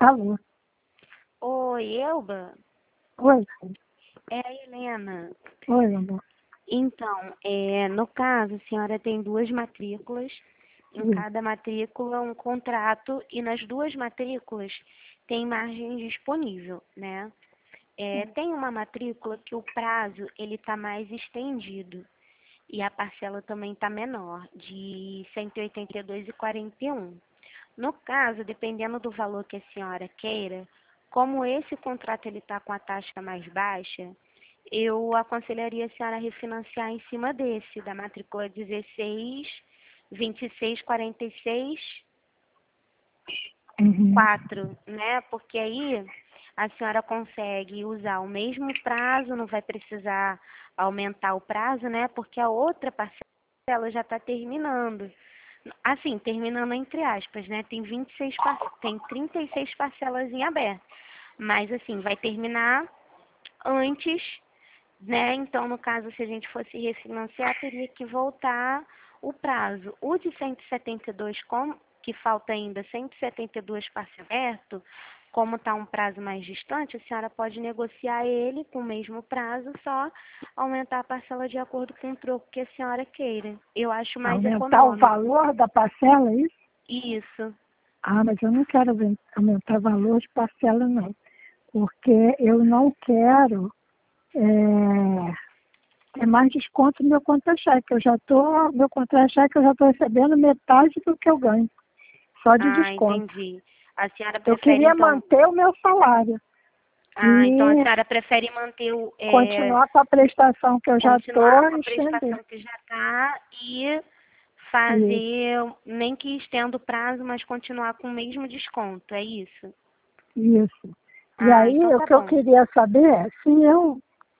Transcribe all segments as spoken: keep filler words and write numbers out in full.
Alô? Oi, Elba? Oi. É a Helena. Oi, amor. Então, é, no caso, a senhora tem duas matrículas, em Sim. cada matrícula um contrato e nas duas matrículas tem margem disponível, né? É, tem uma matrícula que o prazo ele está mais estendido e a parcela também está menor, de cento e oitenta e dois reais e quarenta e um. No caso, dependendo do valor que a senhora queira, como esse contrato ele está com a taxa mais baixa, eu aconselharia a senhora a refinanciar em cima desse, da matrícula dezesseis, vinte e seis, quarenta e seis, Uhum. quatro, né? Porque aí a senhora consegue usar o mesmo prazo, não vai precisar aumentar o prazo, né? Porque a outra parcela já está terminando. Assim, terminando entre aspas, né? Tem vinte e seis par... tem trinta e seis parcelas em aberto. Mas assim, vai terminar antes, né? Então, no caso, se a gente fosse refinanciar, teria que voltar o prazo. O de cento e setenta e dois, como que falta ainda cento e setenta e dois parcelas aberto, como está um prazo mais distante, a senhora pode negociar ele com o mesmo prazo, só aumentar a parcela de acordo com o troco que a senhora queira. Eu acho mais Aumentar o econômico. valor da parcela, é isso? Isso. Ah, mas eu não quero aumen- aumentar o valor de parcela, não. Porque eu não quero é, ter mais desconto no meu contra-cheque. Eu já tô, meu contra-cheque eu já estou recebendo metade do que eu ganho, só de Ah, desconto. entendi. A senhora Eu prefere, queria então... manter o meu salário Ah, então a e senhora prefere manter o... É, continuar com a prestação que eu já continuar estou com e a estender. prestação que já está e Isso, fazer, nem que estenda o prazo, mas continuar com o mesmo desconto, é isso? isso. E Ah, aí, então o tá que eu bom. queria saber é se eu,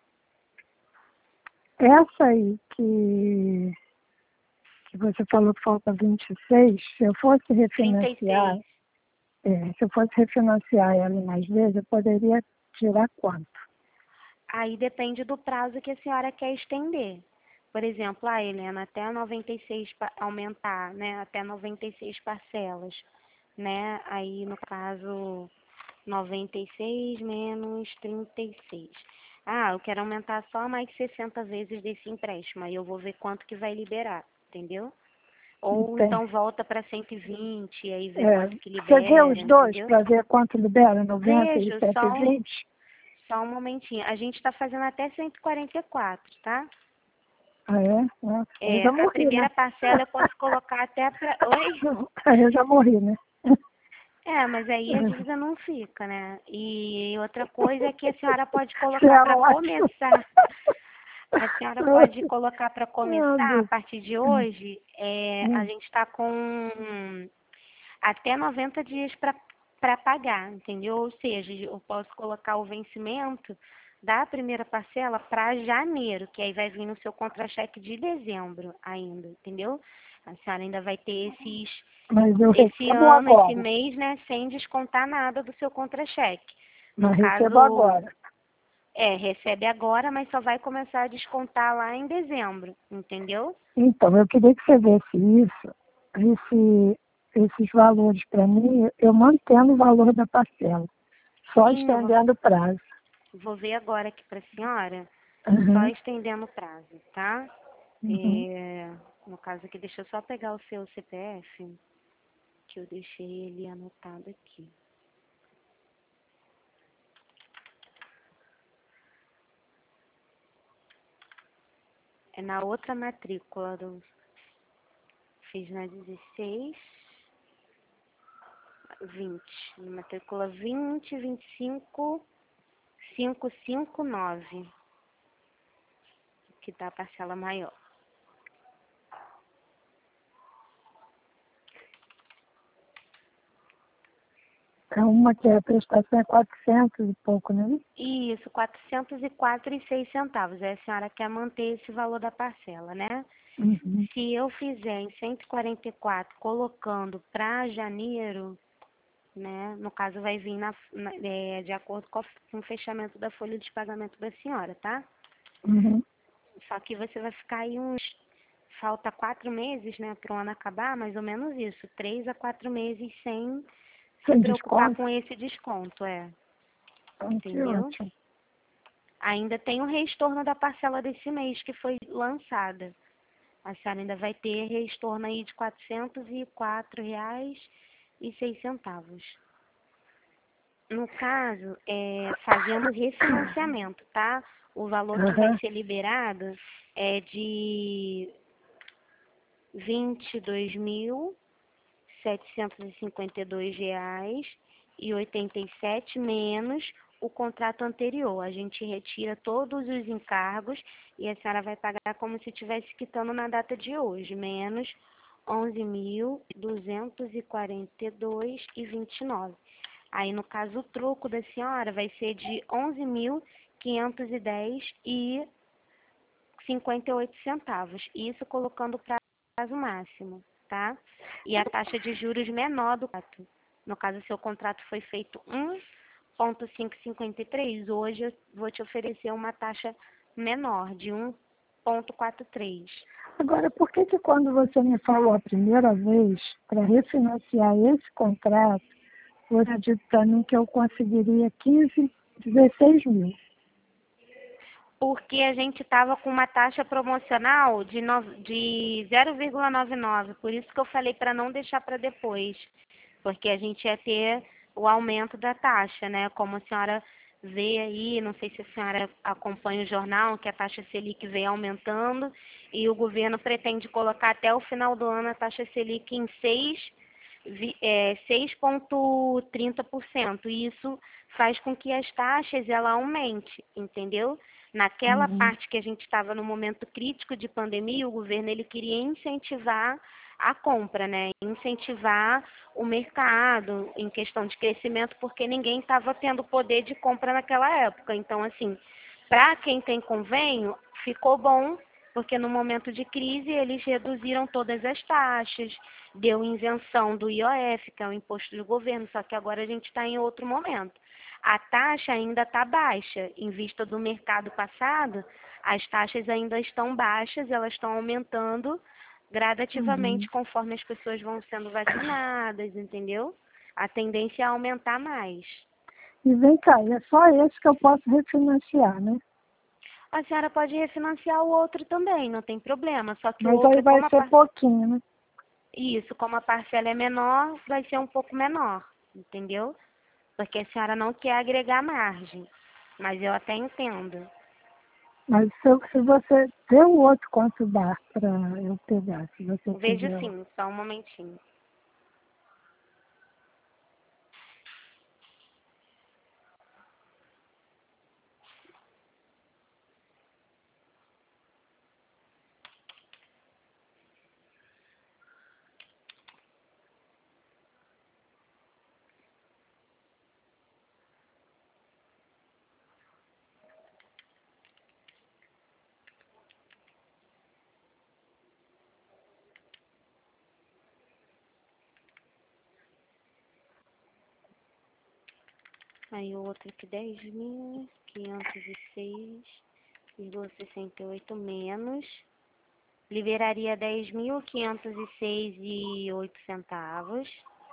essa aí que, que você falou que falta vinte e seis, se eu fosse trinta e refinanciar, seis. é, se eu fosse refinanciar ela em mais vezes, eu poderia tirar quanto? Aí depende do prazo que a senhora quer estender. Por exemplo, a Helena, até noventa e seis pa- aumentar, né? Até noventa e seis parcelas, né? Aí, no caso, noventa e seis menos trinta e seis. Ah, eu quero aumentar só mais sessenta vezes desse empréstimo. Aí eu vou ver quanto que vai liberar, entendeu? Ou Entende? então volta para cento e vinte, aí vê É, quanto que você vê libera, os dois entendeu? para ver quanto libera, noventa e Vejo, cento e só um, vinte? só um momentinho. A gente está fazendo até cento e quarenta e quatro, tá? Ah, é? Nossa, eu É, já a morri, né? primeira parcela eu posso colocar até para... Oi? Aí eu já morri, né? É, mas aí a dívida não fica, né? E outra coisa é que a senhora pode Você colocar é para ótimo. começar. A senhora pode colocar para Meu começar, a Deus. partir de hoje, é, a Hum. gente está com até noventa dias para para pagar, entendeu? Ou seja, eu posso colocar o vencimento da primeira parcela para janeiro, que aí vai vir no seu contra-cheque de dezembro ainda, entendeu? A senhora ainda vai ter esses, Mas eu esse recebo ano, esse agora. mês, né, sem descontar nada do seu contra-cheque. No Mas recebo caso, agora. é, recebe agora, mas só vai começar a descontar lá em dezembro, entendeu? Então, eu queria que você desse isso, esse, esses valores para mim, eu mantendo o valor da parcela, só Sim, eu vou, estendendo o prazo. vou ver agora aqui para a senhora, só Uhum, estendendo o prazo, tá? uhum. É, no caso aqui, deixa eu só pegar o seu C P F, que eu deixei ele anotado aqui. É na outra matrícula, do, fiz na dezesseis, vinte, na matrícula vinte, vinte e cinco, quinhentos e cinquenta e nove, que dá a parcela maior. É uma que a prestação é quatrocentos e pouco, né? Isso, quatrocentos e quatro e seis centavos. Aí a senhora quer manter esse valor da parcela, né? Uhum. Se eu fizer em cento e quarenta e quatro, colocando para janeiro, né? No caso vai vir na, na- é, de acordo com, a- com o fechamento da folha de pagamento da senhora, tá? Uhum. Só que você vai ficar aí uns, falta quatro meses, né, para o ano acabar, mais ou menos isso, três a quatro meses sem, se Sem preocupar desconto? com esse desconto, é. Ah, que Entendeu? ótimo. Ainda tem o reestorno da parcela desse mês que foi lançada. A senhora ainda vai ter reestorno aí de quatrocentos e quatro reais e seis centavos. No caso, é, fazendo refinanciamento, tá? O valor que vai Aham. ser liberado é de vinte e dois mil setecentos e cinquenta e dois reais e oitenta e sete menos o contrato anterior. A gente retira todos os encargos e a senhora vai pagar como se estivesse quitando na data de hoje, menos onze mil duzentos e quarenta e dois reais e vinte e nove centavos. Aí, no caso, o troco da senhora vai ser de onze mil quinhentos e dez reais e cinquenta e oito centavos. Isso colocando o prazo máximo, tá? E a taxa de juros menor do contrato. No caso, seu contrato foi feito um vírgula quinhentos e cinquenta e três, hoje eu vou te oferecer uma taxa menor, de um vírgula quarenta e três. Agora, por que que quando você me falou a primeira vez para refinanciar esse contrato, você disse para mim que eu conseguiria quinze, dezesseis mil? Porque a gente estava com uma taxa promocional de, no, de zero vírgula noventa e nove, por isso que eu falei para não deixar para depois, porque a gente ia ter o aumento da taxa, né? Como a senhora vê aí, não sei se a senhora acompanha o jornal, que a taxa Selic vem aumentando e o governo pretende colocar até o final do ano a taxa Selic em seis, é, seis vírgula trinta por cento. E isso faz com que as taxas ela aumente, entendeu? Naquela Uhum. parte que a gente estava no momento crítico de pandemia, o governo ele queria incentivar a compra, né? Incentivar o mercado em questão de crescimento, porque ninguém estava tendo poder de compra naquela época. Então, assim, para quem tem convênio, ficou bom, porque no momento de crise eles reduziram todas as taxas, deu isenção do I O F, que é o imposto do governo, só que agora a gente está em outro momento. A taxa ainda está baixa, em vista do mercado passado, as taxas ainda estão baixas, elas estão aumentando gradativamente Uhum. conforme as pessoas vão sendo vacinadas, entendeu? A tendência é aumentar mais. E vem cá, é só esse que eu posso refinanciar, né? A senhora pode refinanciar o outro também, não tem problema, só que o Mas outro aí é vai como a ser par... pouquinho, né? Isso, como a parcela é menor, vai ser um pouco menor, entendeu? Porque a senhora não quer agregar margem, mas eu até entendo. Mas se, eu- se você ter o outro quanto dá para eu pegar, se você Vejo tiver. sim, só um momentinho. Aí o outro aqui, dez mil quinhentos e seis vírgula sessenta e oito menos. Liberaria dez mil quinhentos e seis e oito centavos.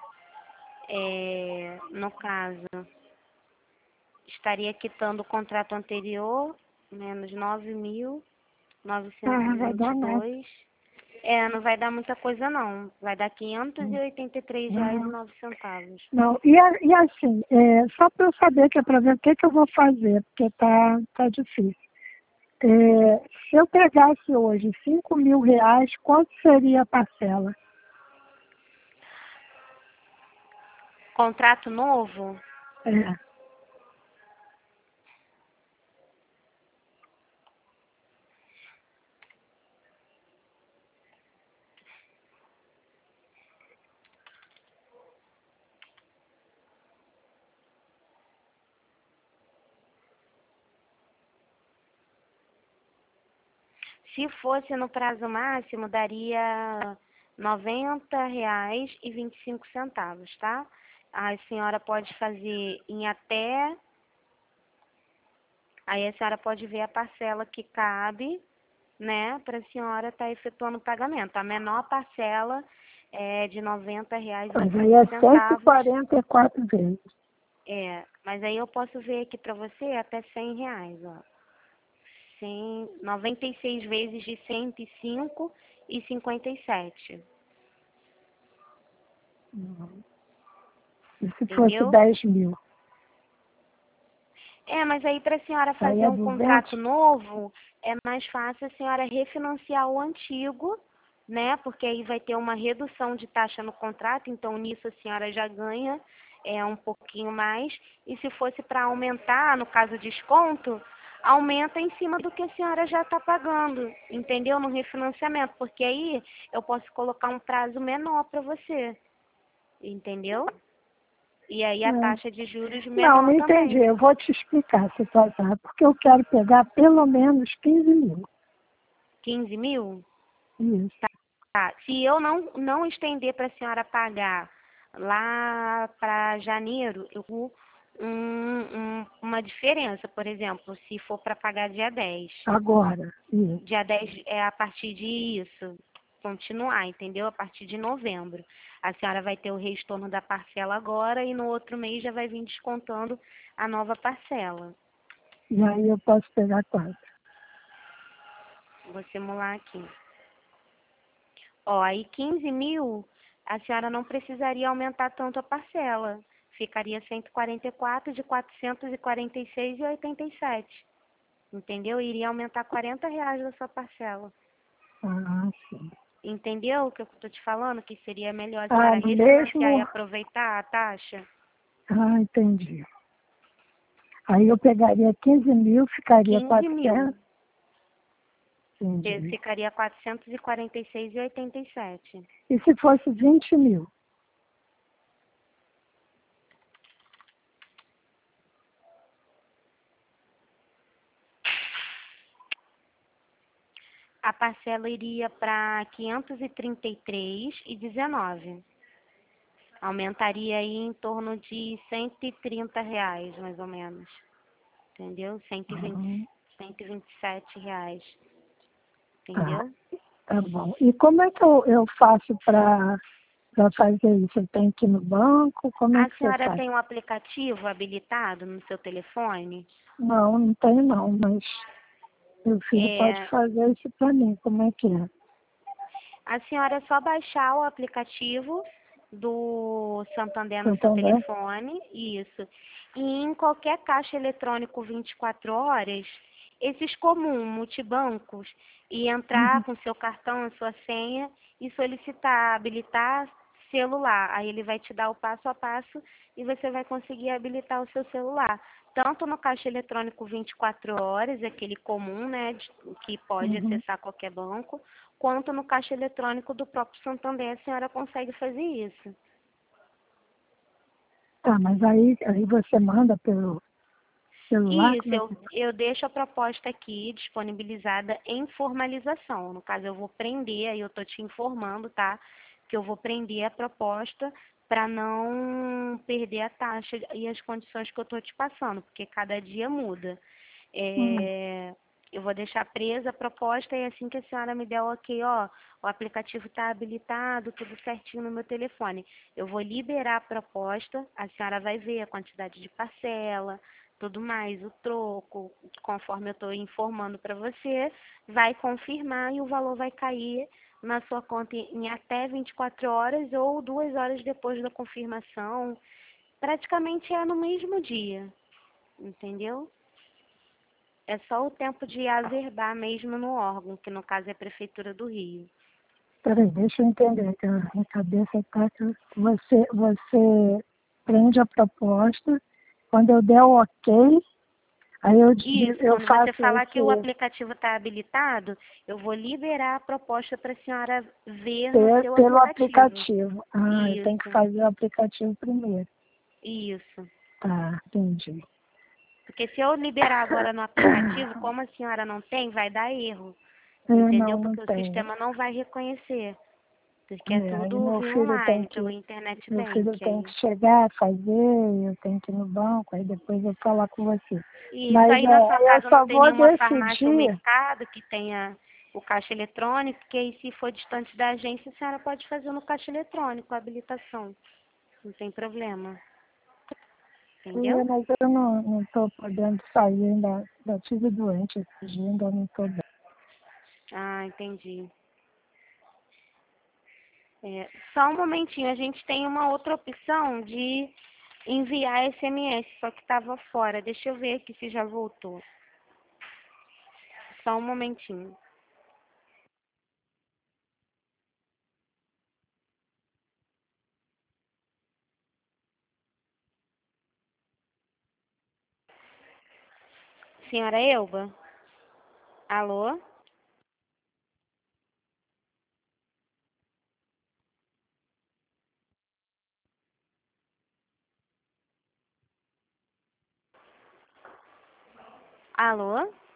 É, no caso, estaria quitando o contrato anterior, menos nove mil novecentos Ah, e vai vinte dar e nada. dois. É, não vai dar muita coisa não. Vai dar quinhentos e oitenta e três reais e Não, nove centavos. não. E, a- e assim, é, só para eu saber que é para ver o que, que eu vou fazer, porque tá, tá difícil. É, se eu pegasse hoje cinco mil reais, quanto seria a parcela? Contrato novo? É. Se fosse no prazo máximo, daria noventa reais e vinte e cinco centavos, tá? A senhora pode fazer em até, aí a senhora pode ver a parcela que cabe, né, para a senhora estar efetuando o pagamento. A menor parcela é de noventa reais e Mas aí é oitenta cento e centavos. quarenta e quatro vezes. É, mas aí eu posso ver aqui para você até cem reais, ó. cem, noventa e seis vezes de cento e cinco e cinquenta e sete. Uhum. E se fosse Entendeu? dez mil? É, mas aí para a senhora Aí fazer é um duzentos? contrato novo, é mais fácil a senhora refinanciar o antigo, né? Porque aí vai ter uma redução de taxa no contrato, então nisso a senhora já ganha é, um pouquinho mais. E se fosse para aumentar, no caso desconto, aumenta em cima do que a senhora já está pagando, entendeu? No refinanciamento, porque aí eu posso colocar um prazo menor para você, entendeu? E aí a É. taxa de juros Não, não menor entendi. também. Eu vou te explicar a situação. É porque eu quero pegar pelo menos quinze mil. quinze mil? Isso. Tá. Se eu não, não estender para a senhora pagar lá para janeiro, eu vou um, um, uma diferença, por exemplo, se for para pagar dia dez. Agora. Isso. Dia dez é a partir de isso, continuar, entendeu? A partir de novembro. A senhora vai ter o retorno da parcela agora e no outro mês já vai vir descontando a nova parcela. E aí eu posso pegar quanto? Vou simular aqui. Ó, aí quinze mil, a senhora não precisaria aumentar tanto a parcela. Ficaria cento e quarenta e quatro de quatrocentos e quarenta e seis e oitenta e sete. Entendeu? Iria aumentar quarenta reais da sua parcela. Ah, sim. Entendeu o que eu estou te falando? Que seria melhor a Ah, senhora refinanciar e mesmo. aproveitar a taxa? Ah, entendi. Aí eu pegaria quinze mil, ficaria quinze mil. quatrocentos. Entendi. Ficaria quatrocentos e quarenta e seis e oitenta e sete. E se fosse vinte mil? A parcela iria para quinhentos e trinta e três e dezenove. Aumentaria aí em torno de cento e trinta reais, mais ou menos. Entendeu? cento e vinte, Uhum. cento e vinte e sete reais. Tá, Entendeu? tá bom. E como é que eu, eu faço para fazer isso? Eu tenho que ir no banco? Como é A que você senhora faz? tem um aplicativo habilitado no seu telefone? Não, não tenho não, mas meu filho pode É, fazer isso para mim. Como é que é? a senhora é só baixar o aplicativo do Santander no seu Santander? telefone, isso. E em qualquer caixa eletrônico vinte e quatro horas, esses comuns multibancos, e entrar Uhum. com seu cartão, a sua senha e solicitar, habilitar celular. Aí ele vai te dar o passo a passo e você vai conseguir habilitar o seu celular. Tanto no caixa eletrônico vinte e quatro horas, aquele comum, né, de- que pode Uhum. acessar qualquer banco, quanto no caixa eletrônico do próprio Santander, a senhora consegue fazer isso. Tá, mas aí, aí você manda pelo celular? Isso, Como é eu, que... eu deixo a proposta aqui disponibilizada em formalização. No caso, eu vou prender, aí eu estou te informando, tá? Que eu vou prender a proposta para não perder a taxa e as condições que eu estou te passando, porque cada dia muda. Hum. É, eu vou deixar presa a proposta e assim que a senhora me der o ok, ó, o aplicativo está habilitado, tudo certinho no meu telefone. Eu vou liberar a proposta, a senhora vai ver a quantidade de parcela, tudo mais, o troco, conforme eu estou informando para você, vai confirmar e o valor vai cair na sua conta em até vinte e quatro horas ou duas horas depois da confirmação. Praticamente é no mesmo dia, entendeu? É só o tempo de averbar mesmo no órgão, que no caso é a Prefeitura do Rio. Peraí, deixa eu entender, que a minha cabeça está que você, você prende a proposta, quando eu der o ok, aí eu, Isso, eu quando você faço falar que o esse aplicativo está habilitado, eu vou liberar a proposta para a senhora ver no pe- seu pelo aplicativo. aplicativo. Ah, eu tenho que Isso, fazer o aplicativo primeiro. isso. Tá, entendi. Porque se eu liberar agora no aplicativo, como a senhora não tem, vai dar erro. É, Entendeu? não, não Porque o tem. sistema não vai reconhecer. Porque é É, aí tudo meu via filho tem online, que, pelo internet meu filho bank. tem que Aí. chegar, fazer, eu tenho que ir no banco, aí depois eu falar com você. Isso Mas aí na sua é, eu casa não só tem vou nenhuma farmácia ou decidir mercado que tenha o caixa eletrônico, que aí se for distante da agência, a senhora pode fazer no caixa eletrônico a habilitação. Não tem problema. É, Entendeu? mas eu não estou podendo sair ainda, ainda tive doente esse dia, ainda não estou bem. Ah, entendi. É, só um momentinho, a gente tem uma outra opção de enviar S M S, só que estava fora. Deixa eu ver aqui se já voltou. Só um momentinho. Senhora Elba? Alô? Alô?